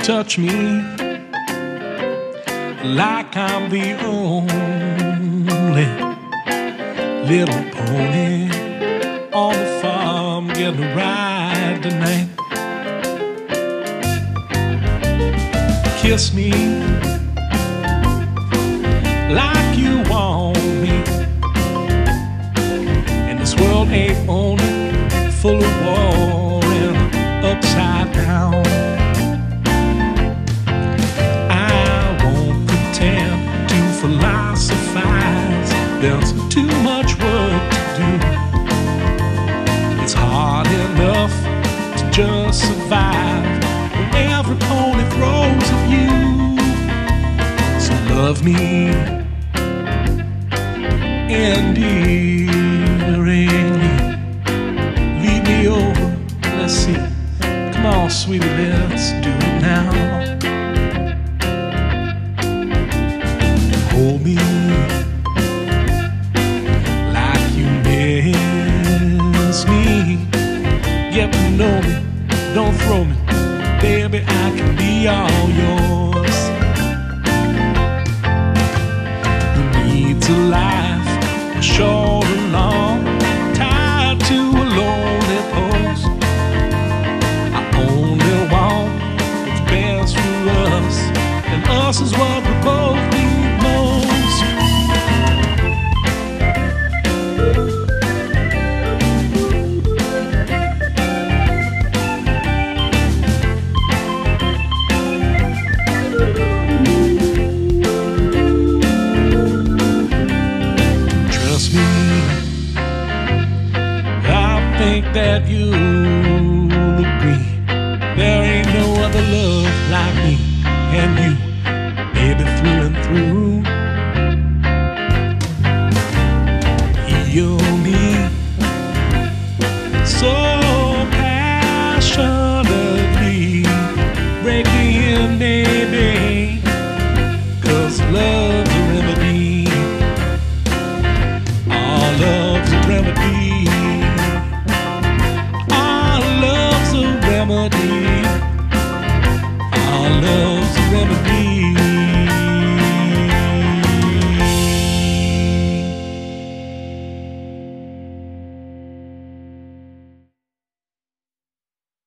touch me like I'm the only little pony on the farm getting a ride tonight. Kiss me like you want me, and this world ain't only full of war and upside down. I won't pretend to philosophize, there's too much work to do. It's hard enough to just survive when every pony throws at you. So love me endearingly, lead me over, let's see. Come on, sweetie, let's do it now. And hold me like you miss me. Get to know me, don't throw me, baby, I can be all yours. Who needs a life short or long, tied to a lonely post? I only want what's best for us, and us is what we both need most. Trust me, I think that you'll agree, there ain't no other love like me and you, baby, through and through. Heal me so passionately, break me in, baby, 'cause love's a remedy. Our love's a remedy. Our love's a remedy. Our love's a remedy.